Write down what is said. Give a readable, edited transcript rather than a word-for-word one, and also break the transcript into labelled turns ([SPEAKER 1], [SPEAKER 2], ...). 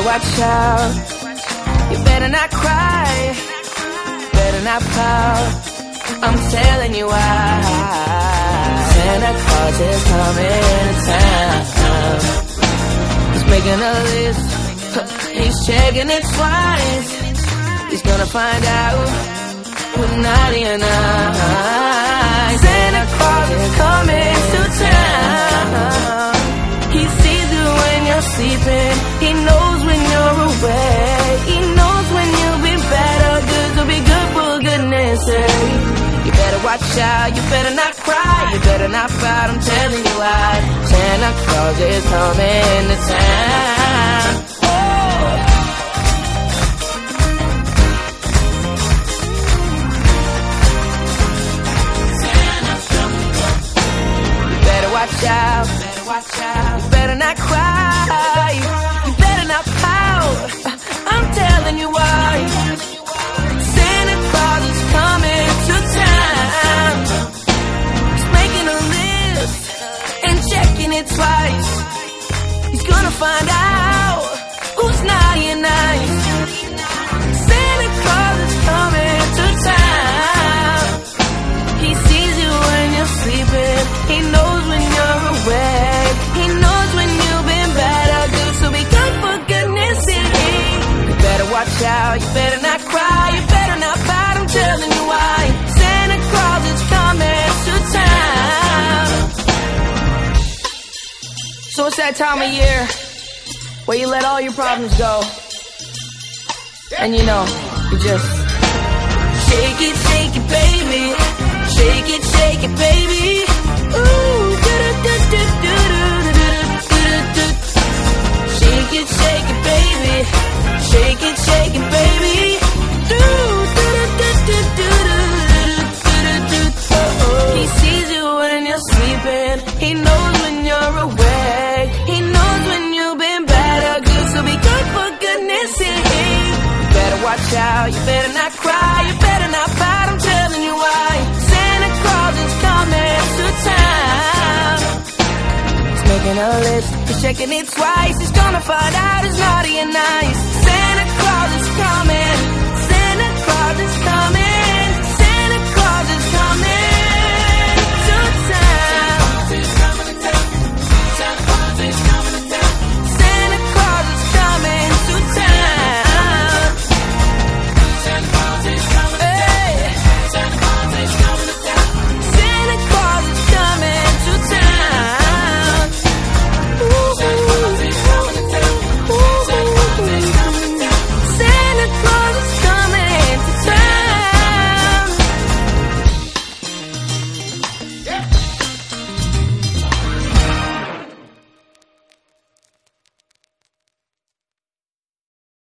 [SPEAKER 1] better watch out. You better not cry, better not pout. I'm telling you why. Santa Claus is coming to town. He's making a list, he's checking it twice. He's gonna find out who's naughty and nice. Santa Claus is coming to town. He sees you when you're sleeping, he knows when you're awake, he knows when you'll be bad or good, so be good for goodness sake. You better watch out, you better not cry, you better not fight, I'm telling you why. Santa Claus is coming to town. Watch out, you better not cry, you better not pout, I'm telling you why. Santa Claus is coming to town. He's making a list and checking it twice. He's gonna find out who's naughty and nice. Santa Claus is coming to town. He sees you when you're sleeping, he knows when you're awake, he knows when you've been bad or good, so be good for goodness sake. You better watch out, you better not cry, you better not pout, I'm telling you why. Santa Claus is coming to town. So it's that time of year where you let all your problems go, and you know, you just shake it, baby. Shake it, baby. Ooh, shake it, baby. Shake it, baby. He sees you when you're sleeping, he knows when you're awake, he knows when you've been bad or good, so be good for goodness sake. You better watch out, you better not cry, you better not pout, I'm telling you why. Santa Claus is coming to town. He's making a list, he's checking it twice, he's gonna find out who's naughty and nice. Santa Claus is coming, Santa Claus is coming.